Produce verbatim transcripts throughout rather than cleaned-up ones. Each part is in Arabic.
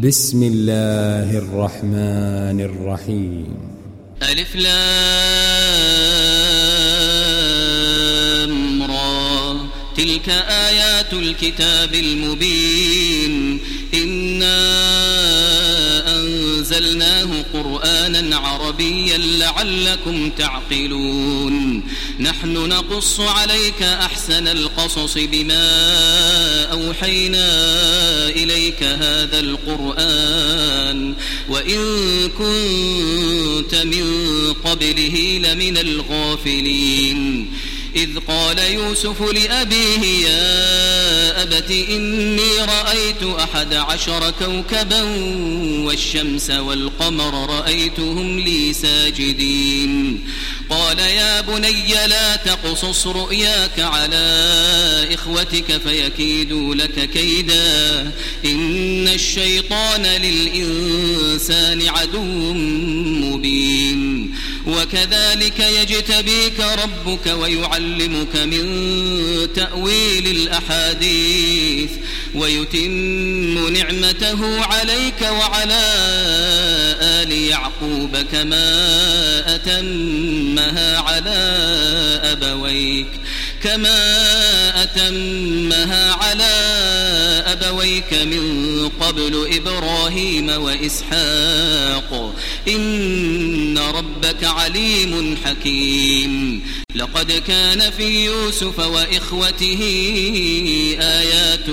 بسم الله الرحمن الرحيم. ألف لام را تلك آيات الكتاب المبين إنا أنزلناه قرآنا عربيا لعلكم تعقلون نحن نقص عليك أحسن القصص بما أوحينا إليك هذا القرآن وإن كنت من قبله لمن الغافلين إذ قال يوسف لأبيه يا أبت إني رأيت أحد عشر كوكبا والشمس والقمر رأيتهم لي ساجدين قال يا بني لا تقصص رؤياك على إخوتك فيكيدوا لك كيدا إن الشيطان للإنسان عدو مبين وكذلك يجتبيك ربك ويعلمك من تأويل الأحاديث ويتم نعمته عليك وعلى آل يعقوب كما أتمها على أبويك كما أتمها على أبويك من قبل إبراهيم وإسحاق إن ربك عليم حكيم لقد كان في يوسف وإخوته آيات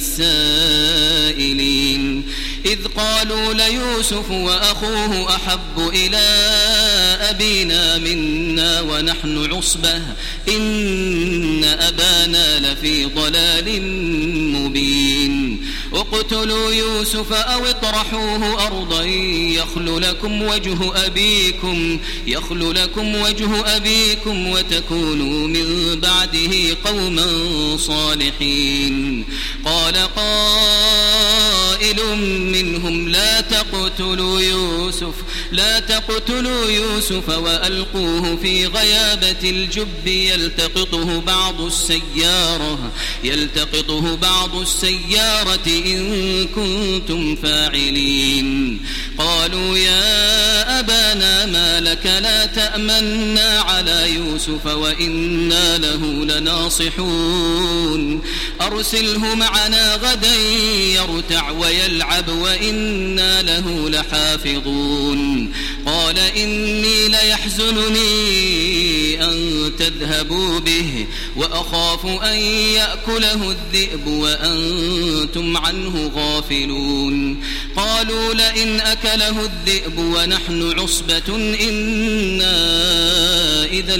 للسائلين إذ قالوا ليوسف وأخوه أحب إلى أبينا منا ونحن عصبة إن أبانا لفي ضلال مبين اقتلوا يوسف أو اطرحوه أرضا يخل لكم وجه أبيكم يخل لكم وجه أبيكم وتكونوا من بعده قوما صالحين قال قائل منهم لا تقتلوا يوسف لا تقتلوا يوسف وألقوه في غيابة الجب يلتقطه بعض السيارة يلتقطه بعض السيارة إن كنتم فاعلين قالوا يا أبانا ما لك لا تأمنا على يوسف وإنا له لناصحون أرسله معنا غدا يرتع ويلعب وإنا له لحافظون قال إني ليحزنني أن تذهبوا به وأخاف أن يأكله الذئب وأنتم عنه غافلون قالوا لئن أكله الذئب ونحن عصبة إنا إذا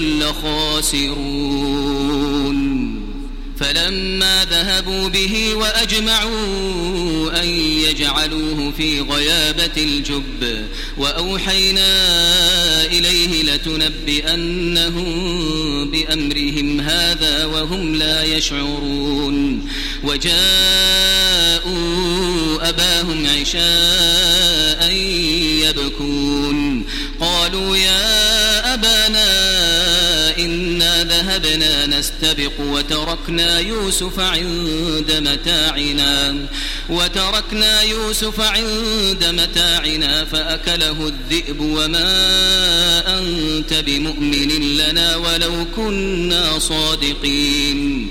لخاسرون فلما ذهبوا به وأجمعوا أن يجعلوه في غيابة الجب وأوحينا إليه لتنبئنهم بأمرهم هذا وهم لا يشعرون وجاءوا أباهم عشاء يبكون قالوا يا أبانا إنا ذهبنا نستبق وتركنا يوسف عند متاعنا وتركنا يوسف عند متاعنا فأكله الذئب وما أنت بمؤمن لنا ولو كنا صادقين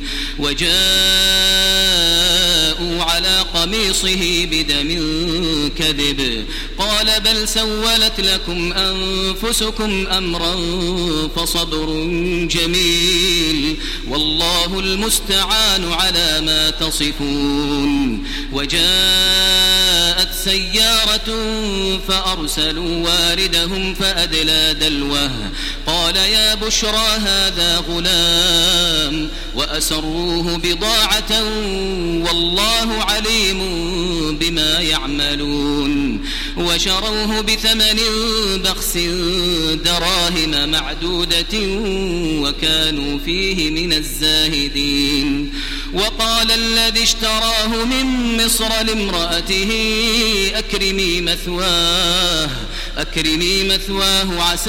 وجاءوا على قميصه بدم كذب قال بل سولت لكم أنفسكم أمرا فصبر جميل والله المستعان على ما تصفون وجاءت سيارة فأرسلوا واردهم فأدلى دلوه قال يا بشرى هذا غلام وأسروه بضاعة والله عليم بما يعملون وشروه بثمن بخس دراهم معدودة وكانوا فيه من الزاهدين وقال الذي اشتراه من مصر لامرأته أكرمي مثواه أكرمي مثواه عسى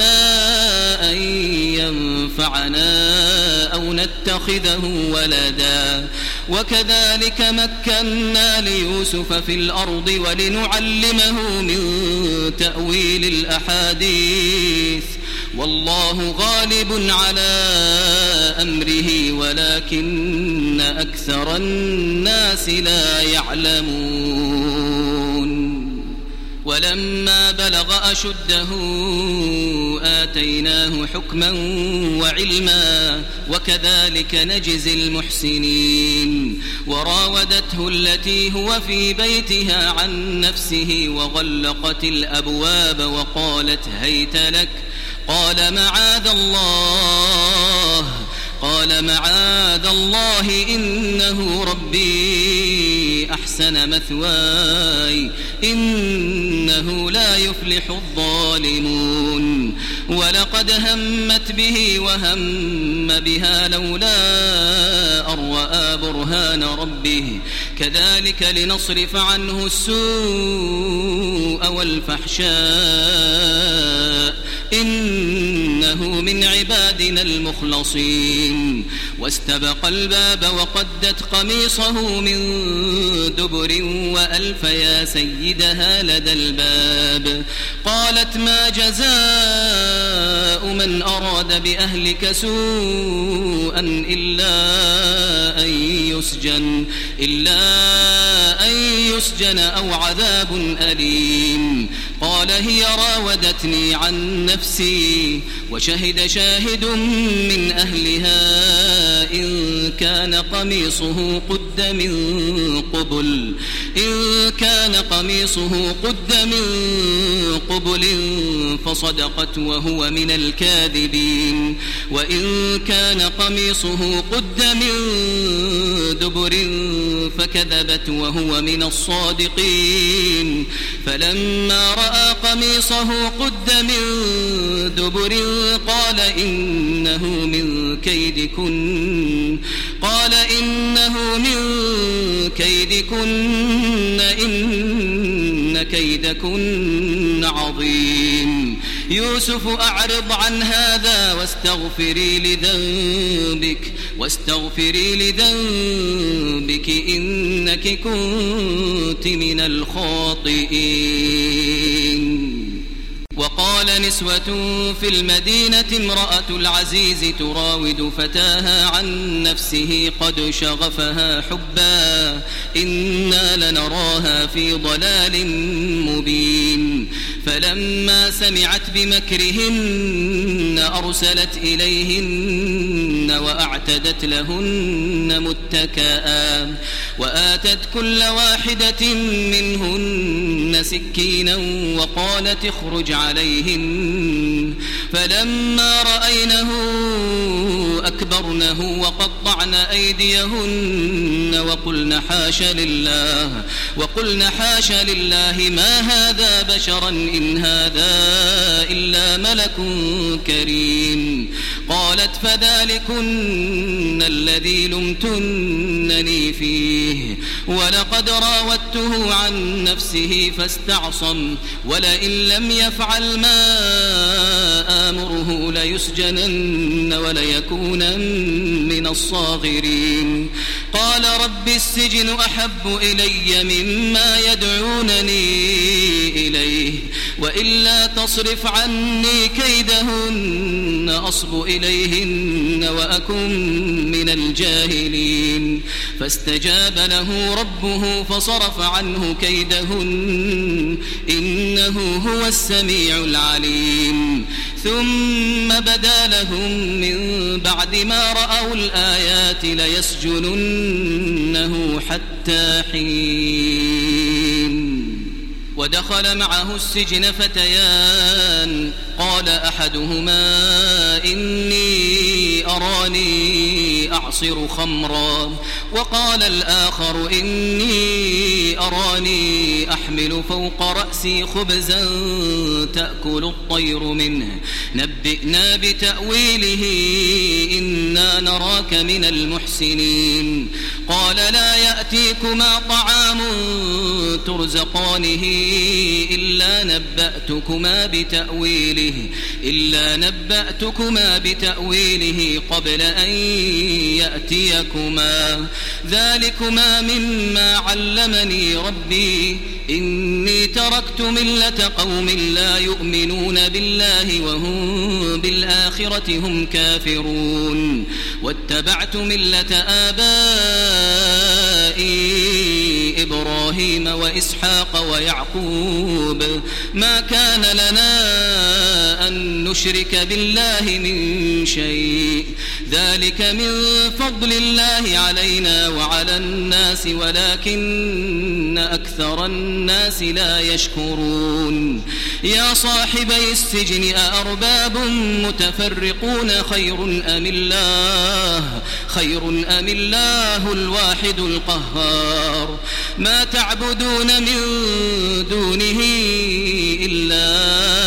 أن ينفعنا أو نتخذه ولدا وكذلك مكنا ليوسف في الأرض ولنعلمه من تأويل الأحاديث والله غالب على أمره ولكن أكثر الناس لا يعلمون ولما بلغ أشده آتيناه حكما وعلما وكذلك نجزي المحسنين وراودته التي هو في بيتها عن نفسه وغلقت الأبواب وقالت هيت لك قال معاذ الله قال معاذ الله إنه ربي أحسن مثواي إنه لا يفلح الظالمون ولقد همت به وهم بها لولا أن رأى برهان ربه كذلك لنصرف عنه السوء والفحشاء إنه من عبادنا المخلصين واستبق الباب وقدت قميصه من دبر وألف يا سيدها لدى الباب قالت ما جزاء من أراد بأهلك سوءا إلا أن يسجن إلا أن يسجن أو عذاب أليم قال هي راودتني عن نفسي وشهد شاهد من أهلها إن كان قميصه قد من قبل إن كان قميصه قد من قبل فصدقت وهو من الكاذبين وإن كان قميصه قد من دبر فكذبت وهو من الصادقين فلما رأى قميصه قد من دبر قال إنه من كيدكن قال إنه من كيدكن إن كيدكن عظيم يوسف أعرض عن هذا واستغفري لذنبك واستغفري لذنبك إنك كنت من الخاطئين وقال نسوة في المدينة امرأة العزيز تراود فتاها عن نفسه قد شغفها حبا إنا لنراها في ضلال مبين فلما سمعت بمكرهن أرسلت إليهن وأعتدت لهن متكئا وآتت كل واحدة منهن سكينا وقالت اخرج عليهن فلما رأينه أكبرنه وقطعن أيديهن وقلن حاش لله وقلن حاش لله ما هذا بشرا إن هذا إلا ملك كريم قالت فذلكن الذي لمتنني فيه ولقد راودته عن نفسه فاستعصم ولئن لم يفعل ما آمره ليسجنن وليكونن من الصاغرين قال رب السجن أحب إلي مما يدعونني إليه وإلا تصرف عني كيدهن أصب إليهن وأكن من الجاهلين فاستجاب له ربه فصرف عنه كيدهن إنه هو السميع العليم ثم بدا لهم من بعد ما رأوا الآيات ليسجننه حتى حين ودخل معه السجن فتيان قال أحدهما إني أراني أعصر خمرا وقال الآخر إني أراني أحمل فوق رأسي خبزا تأكل الطير منه نبئنا بتأويله إنا نراك من المحسنين قال لا يأتيكما طعام ترزقانه إلا نبأتكما بتأويله إلا نبأتكما بتأويله قبل أن يأتيكما ذلكما مما علمني ربي إني تركت ملة قوم لا يؤمنون بالله وهم بالآخرة هم كافرون واتبعت ملة آبائي إبراهيم وإسحاق ويعقوب ما كان لنا أن نشرك بالله من شيء ذلك من فضل الله علينا وعلى الناس ولكن أكثر الناس لا يشكرون يا صاحبي السجن أأرباب متفرقون خير أم الله خير أم الله الواحد القهار ما تعبدون من دونه إلا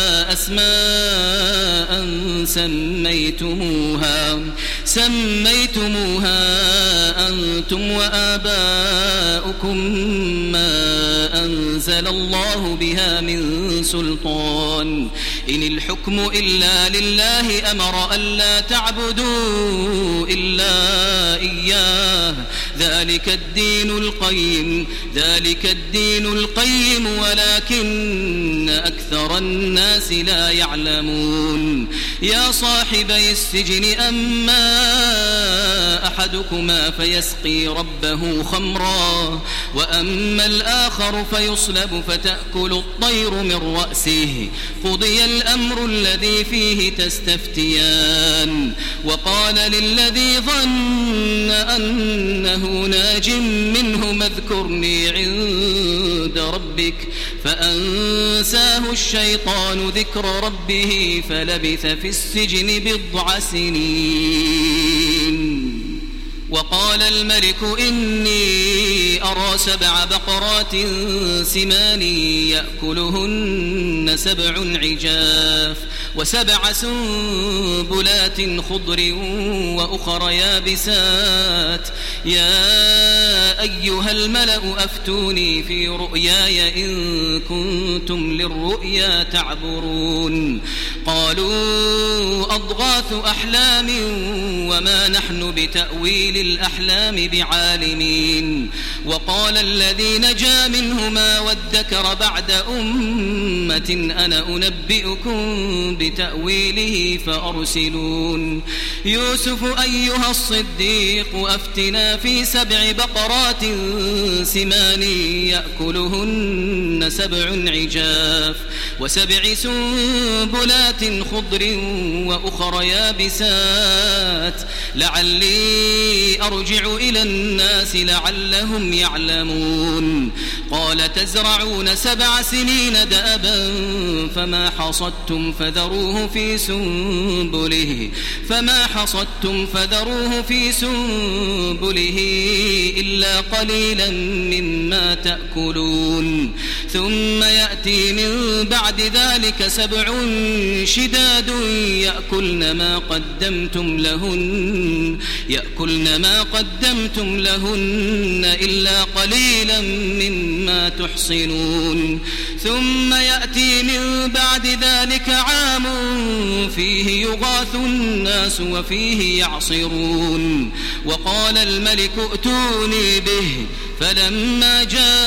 أسماء سميتموها سميتموها أنتم وآباؤكم ما أنزل الله بها من سلطان إن الحكم إلا لله أمر ألا تعبدوا إلا إياه ذلك الدين القيم ذلك الدين القيم ولكن أكثر الناس لا يعلمون يا صاحبي السجن أما أحدكما فيسقي ربه خمرا وأما الآخر فيصلب فتأكل الطير من رأسه قضي الأمر الذي فيه تستفتيان وقال للذي ظن أنه ناج منه اذكرني عند ربك فأنساه الشيطان ذكر ربه فلبث في السجن بضع سنين وقال الملك إني أرى سبع بقرات سمان يأكلهن سبع عجاف وسبع سنبلات خضر وأخر يابسات يا أيها الملأ أفتوني في رؤياي إن كنتم للرؤيا تعبرون قالوا أضغاث أحلام وما نحن بتأويل الأحلام بعالمين وقال الذي نجا منهما وادكر بعد أمة أنا أنبئكم بتأويله فأرسلون يوسف أيها الصديق أفتنا في سبع بقرات سمان يأكلهن سبع عجاف وسبع سنبلات خضر وأخر يابسات لعلي أرجع إلى الناس لعلهم يعلمون قال تزرعون سبع سنين دأبا فما حصدتم فذروه في سنبله فما حصدتم فذروه في سنبله إلا قليلا مما تأكلون ثم يأتي من بعد ذلك سبع شداد يأكلن ما قدمتم لهن يأكلن ما قدمتم لهن إلا قليلا مما تحصنون ثم يأتي من بعد ذلك عام فيه يغاث الناس وفيه يعصرون وقال الملك ائتوني به فلما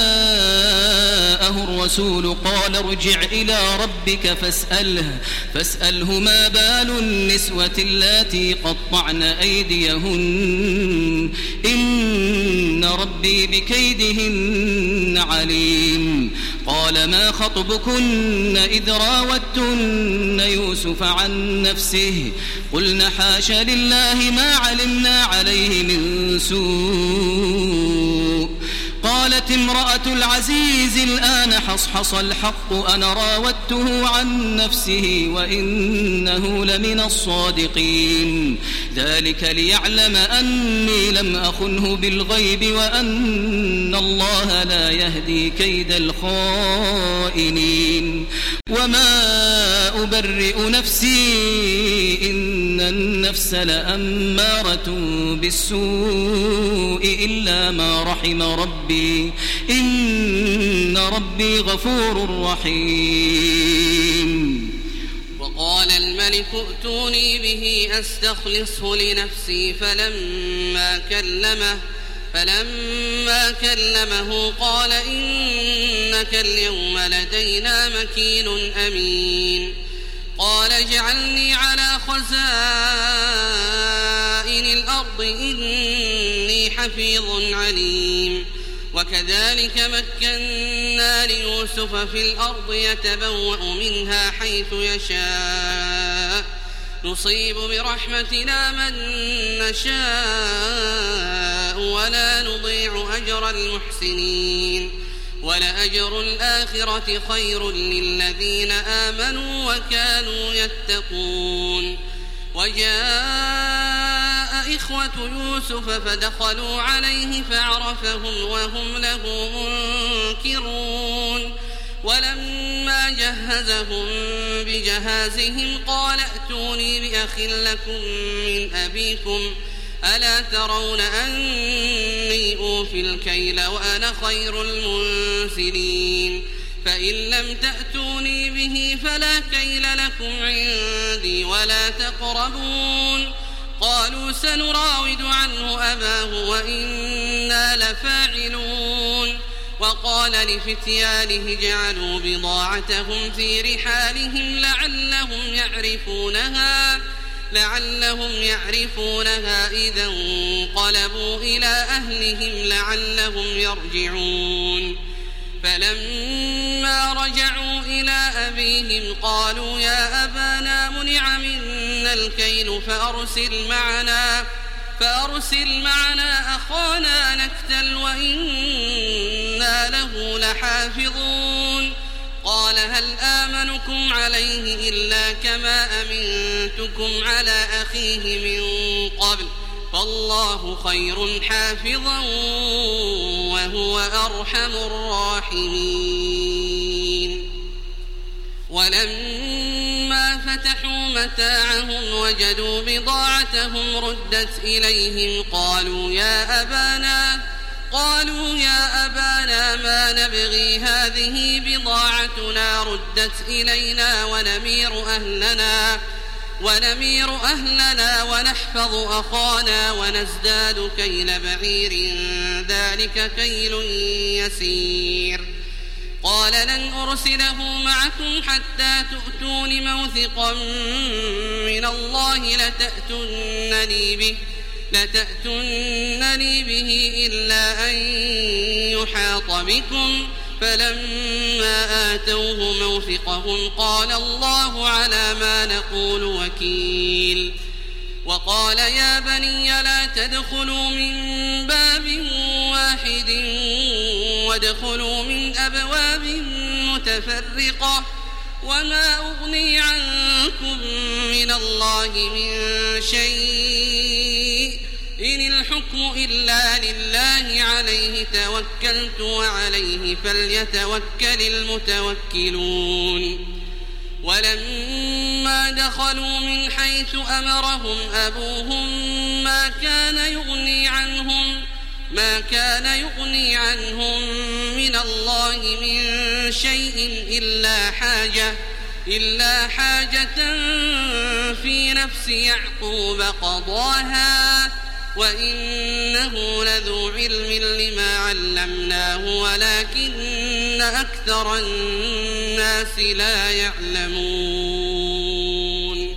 جاءه الرسول قال ارجع إلى ربك فاسأله فاسأله ما بال النسوة اللاتي قطعن أيديهن إن ربي بكيدهن عليم قال ما خطبكن إذ راوتن يوسف عن نفسه قلن حاش لله ما علمنا عليه من سوء قالت امرأة العزيز الآن حصحص الحق أنا راودته عن نفسه وإنه لمن الصادقين ذلك ليعلم أني لم أخنه بالغيب وأن الله لا يهدي كيد الخائنين وما أبرئ نفسي إن النفس لأمارة بالسوء إلا ما رحم ربي إن ربي غفور رحيم قال الملك ائتوني به أستخلصه لنفسي فلما كلمه فلما كلمه قال إنك اليوم لدينا مكين أمين قال اجعلني على خزائن الأرض إني حفيظ عليم وكذلك مكنا ليوسف في الأرض يتبوأ منها حيث يشاء نصيب برحمتنا من نشاء ولا نضيع أجر المحسنين ولأجر الآخرة خير للذين آمنوا وكانوا يتقون وجاء إخوة يوسف فدخلوا عليه فعرفهم وهم له منكرون ولما جهزهم بجهازهم قال ائتوني بأخ لكم من أبيكم ألا ترون أني أوفي الكيل وأنا خير المنزلين فإن لم تأتوني به فلا كيل لكم عندي ولا تقربون قالوا سنراود عنه أباه وإنا لفاعلون وقال لفتيانه جعلوا بضاعتهم في رحالهم لعلهم يعرفونها لعلهم يعرفونها إذا انقلبوا إلى أهلهم لعلهم يرجعون فلما رجعوا إلى أبيهم قالوا يا أبانا منع منا الكيل فأرسل معنا فأرسل معنا أخانا نكتل وإنا له لحافظون قال هل آمنكم عليه إلا كما أمنتكم على أخيه من قبل فالله خير حافظا وهو أرحم الراحمين ولما فتحوا متاعهم وجدوا بضاعتهم ردت إليهم قالوا يا أبانا قالوا يا أبانا ما نبغي هذه بضاعتنا ردت إلينا ونمير أهلنا ونمير أهلنا ونحفظ أخانا ونزداد كيل بعير ذلك كيل يسير قال لن أرسله معكم حتى تؤتون موثقا من الله لتأتونني به لتأتونني به إلا أن يحاط بكم فلما آتوه موثقهم قال الله على ما نقول وكيل وقال يا بني لا تدخلوا من باب واحد وادخلوا من أبواب متفرقة وما أغني عنكم من الله من شيء إن الحكم إلا لله عليه توكلت وعليه فليتوكل المتوكلون ولما دخلوا من حيث أمرهم أبوهم ما كان يغني عنهم ما كان يغني عنهم من الله من شيء إلا حاجة إلا حاجة في نفس يعقوب قضاها وإنه لذو علم لما علمناه ولكن أكثر الناس لا يعلمون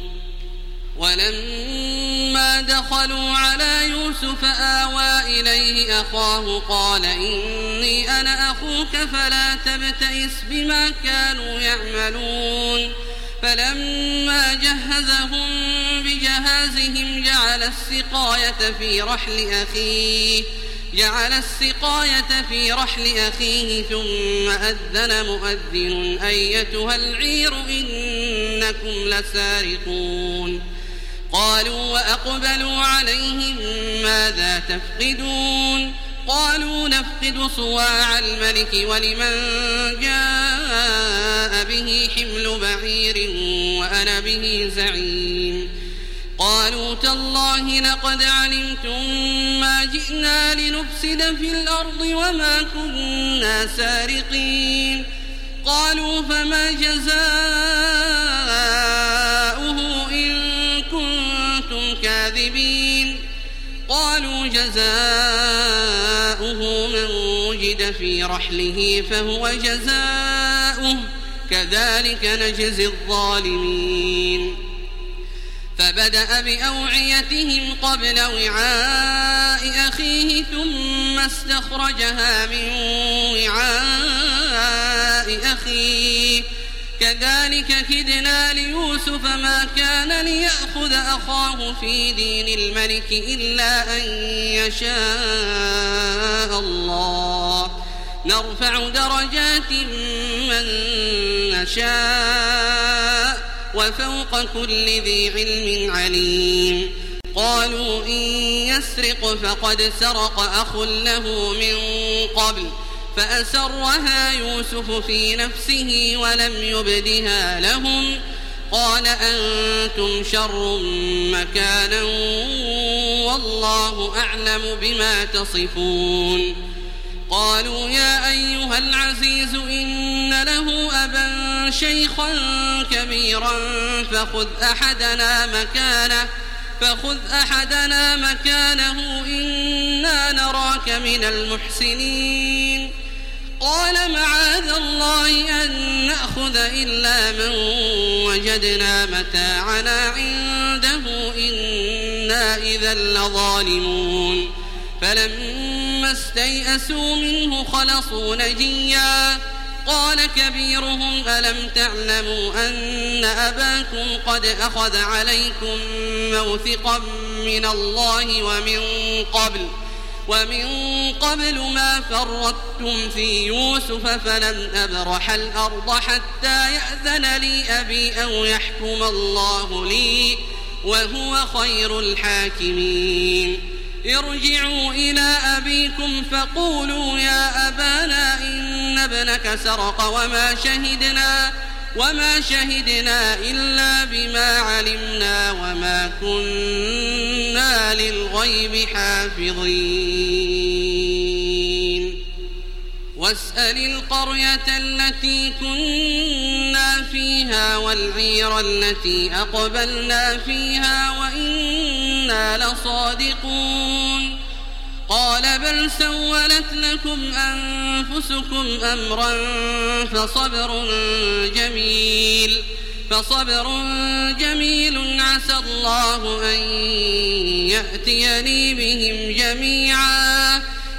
ولما دخلوا على يوسف آوى إليه أخاه قال إني أنا أخوك فلا تبتئس بما كانوا يعملون فلما جهزهم بجهازهم جعل السقاية في رحل أخيه جعل السقاية في رحل أخيه ثم أذن مؤذن أيتها العير إنكم لسارقون قالوا وأقبلوا عليهم ماذا تفقدون قالوا نفقد صواع الملك ولمن جاء به حمل بعير وأنا به زعيم قالوا تالله لقد علمتم ما جئنا لنفسد في الأرض وما كنا سارقين قالوا فما جزاؤه جزاؤه من وجد في رحله فهو جزاؤه كذلك نجزي الظالمين فبدأ بأوعيتهم قبل وعاء أخيه ثم استخرجها من وعاء أخيه كذلك كدنا ليوسف ما كان ليأخذ أخاه في دين الملك إلا أن يشاء الله نرفع درجات من نشاء وفوق كل ذي علم عليم قالوا إن يسرق فقد سرق أخ له من قبل فأسرها يوسف في نفسه ولم يبدها لهم قال أنتم شر مكانا والله أعلم بما تصفون قالوا يا أيها العزيز إن له أبا شيخا كبيرا فخذ أحدنا مكانه فخذ أحدنا مكانه إنا نراك من المحسنين قال معاذ الله أن نأخذ إلا من وجدنا متاعنا عنده إنا إذا لظالمون فلما استيئسوا منه خلصوا نجيا قال كبيرهم ألم تعلموا أن أباكم قد أخذ عليكم موثقا من الله ومن قبل ومن قبل ما فرطتم في يوسف فلن أبرح الأرض حتى يأذن لي أبي أو يحكم الله لي وهو خير الحاكمين ارجعوا إلى أبيكم فقولوا يا أبانا إن ابنك سرق وما شهدنا وما شهدنا إلا بما علمنا وما كنا للغيب حافظين واسأل القرية التي كنا فيها والعير التي أقبلنا فيها وإنا لصادقون قال بل سولت لكم أنفسكم أمرا فصبر جميل فصبر جميل عسى الله أن يأتيني بهم جميعا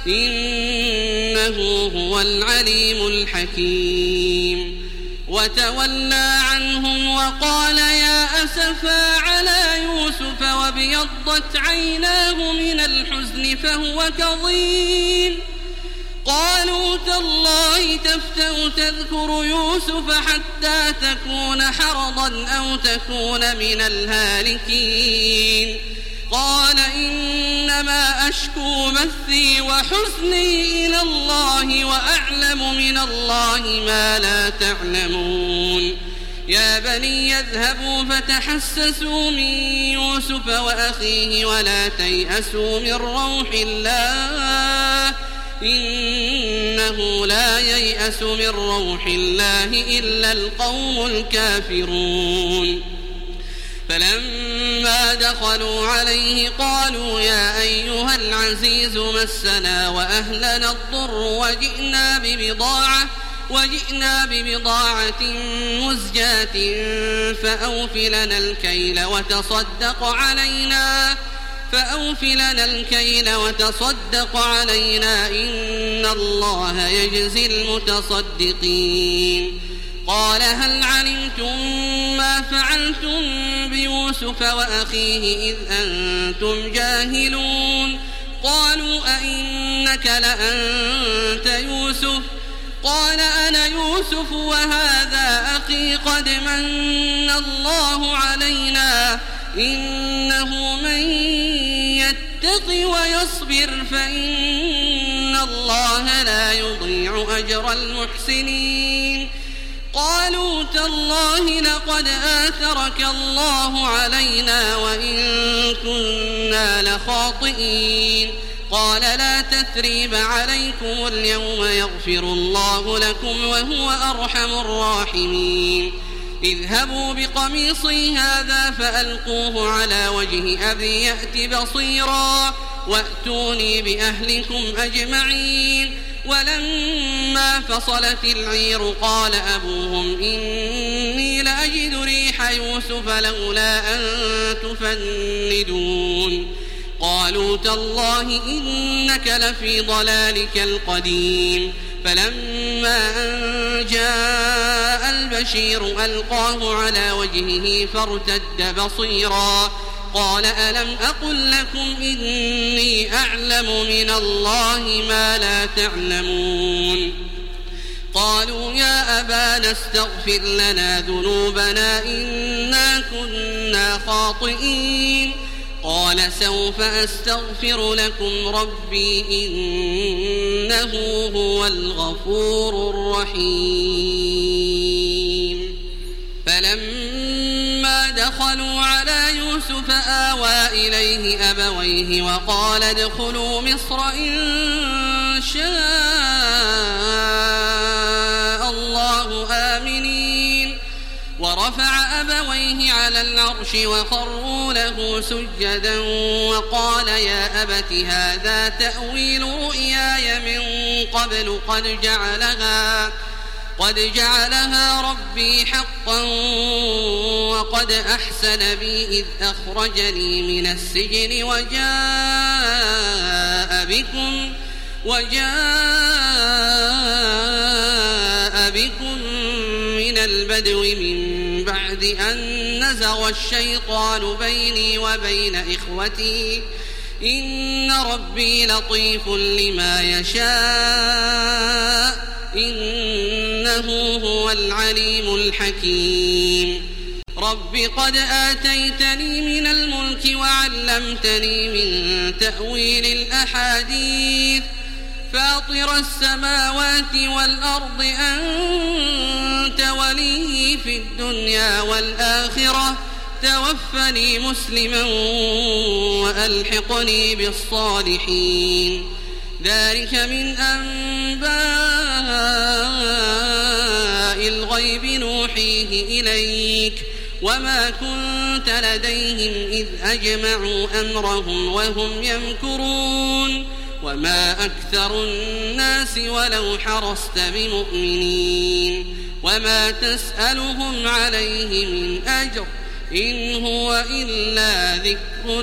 إنه هو العليم الحكيم وتولى عنهم وقال يا أسفا على يوسف وابيضت عيناه من الحزن فهو كظيم قالوا تالله تفتأ تذكر يوسف حتى تكون حرضا أو تكون من الهالكين قال إنما أشكو بثي وحزني إلى الله وأعلم من الله ما لا تعلمون يا بني يذهبوا فتحسسوا من يوسف وأخيه ولا تيأسوا من روح الله إنه لا ييأس من روح الله إلا القوم الكافرون فلما دخلوا عليه قالوا يا أيها العزيز مسنا وأهلنا الضر وجئنا ببضاعة وجئنا ببضاعة مزجاة فأوف لنا الكيل وتصدق علينا فأوف لنا الكيل وتصدق علينا إن الله يجزي المتصدقين قال هل علمتم ما فعلتم بيوسف وأخيه إذ أنتم جاهلون قالوا أئنك لأنت يوسف قال أنا يوسف وهذا أخي قد من الله علينا إنه من يتق ويصبر فإن الله لا يضيع أجر المحسنين قالوا تالله لقد آثرك الله علينا وإن كنا لخاطئين قال لا تثريب عليكم اليوم يغفر الله لكم وهو أرحم الراحمين اذهبوا بقميصي هذا فألقوه على وجه أبي يأت بصيرا وأتوني بأهلكم أجمعين. ولما فصلت العير قال أبوهم إني لأجد ريح يوسف لولا أن تفندون. قالوا تالله إنك لفي ضلالك القديم. فلما أن جاء البشير ألقاه على وجهه فارتد بصيرا قال ألم أقل لكم إني أعلم من الله ما لا تعلمون. قالوا يا أبانا استغفر لنا ذنوبنا إنا كنا خاطئين. قال سوف أستغفر لكم ربي إنه هو الغفور الرحيم. فلما دخلوا على يوسف آوى إليه أبويه وقال ادخلوا مصر إن شاء الله آمنين. ورفع أبويه على العرش وخروا له سجدا وقال يا أبت هذا تأويل رؤياي من قبل قد جعلها قد جعلها ربي حقا وقد أحسن بي إذ أخرجني من السجن وجاء بكم وجاء بكم من البدو من بعد أن نزغ الشيطان بيني وبين إخوتي إن ربي لطيف لما يشاء إنه هو العليم الحكيم. رب قد آتيتني من الملك وعلمتني من تأويل الأحاديث فاطر السماوات والأرض أنت ولي في الدنيا والآخرة توفني مسلما وألحقني بالصالحين. ذلك من أنباء الغيب نوحيه إليك وما كنت لديهم إذ أجمعوا أمرهم وهم يمكرون وما أكثر الناس ولو حرصت بمؤمنين وما تسألهم عليه من أجر إن هو إلا ذكر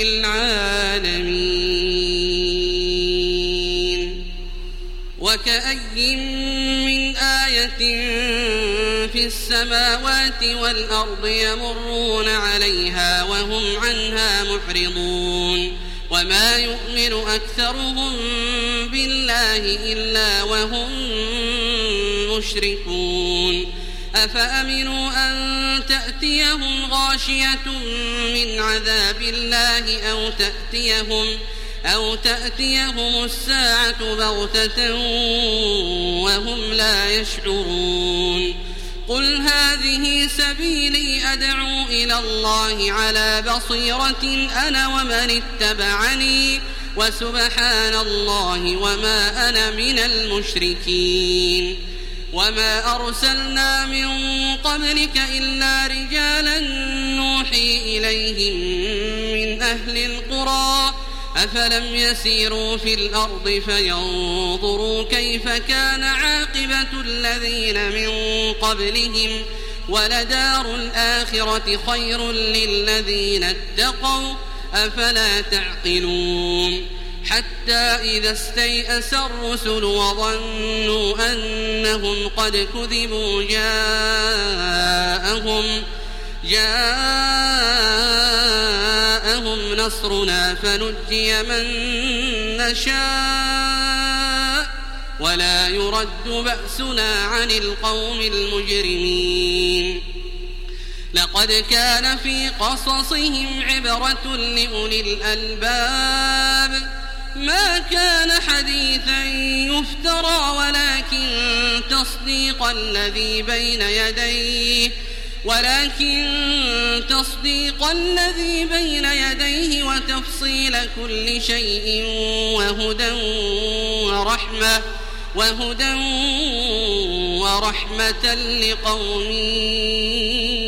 للعالمين. وكأي من آية في السماوات والأرض يمرون عليها وهم عنها معرضون وما يؤمن أكثرهم بالله إلا وهم مشركون. أفأمنوا أن تأتيهم غاشية من عذاب الله أو تأتيهم أو تأتيهم الساعة بغتة وهم لا يشعرون. قل هذه سبيلي أدعو إلى الله على بصيرة أنا ومن اتبعني وسبحان الله وما أنا من المشركين. وما أرسلنا من قبلك إلا رجالا نوحي إليهم من أهل القرى أفلم يسيروا في الأرض فينظروا كيف كان عاقبة الذين من قبلهم ولدار الآخرة خير للذين اتقوا أفلا تعقلون. حتى إذا استيأس الرسل وظنوا أنهم قد كذبوا جاءهم جاءهم نصرنا فنجي من نشاء ولا يرد بأسنا عن القوم المجرمين. لقد كان في قصصهم عبرة لأولي الألباب ما كان حديثا يفترى ولكن تصديق الذي بين يديه ولكن تصديق الذي بين يديه وتفصيل كل شيء وهدى ورحمة وهدى ورحمة لقوم